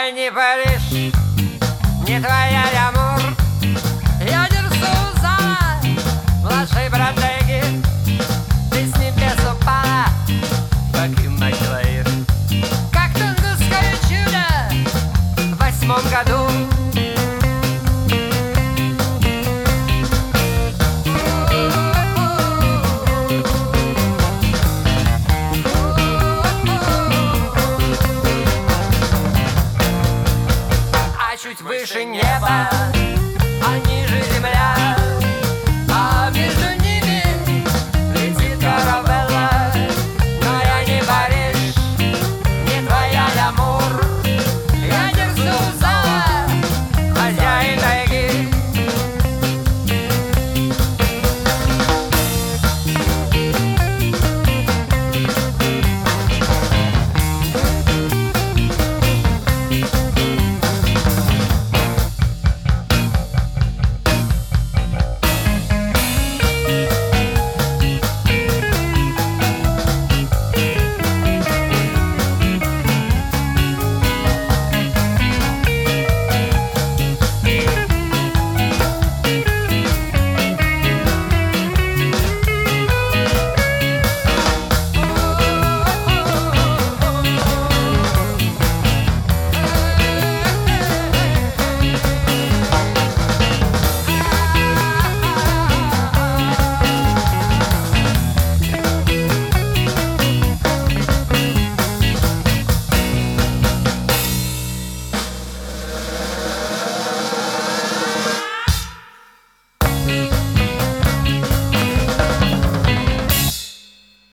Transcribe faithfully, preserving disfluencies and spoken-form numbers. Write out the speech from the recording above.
Я не Париж, не твоя Ямур. Я держу за младшей бродяги. Ты с небес упала, как и Маклаир, как тунгусское чудо в восьмом году. Чуть выше неба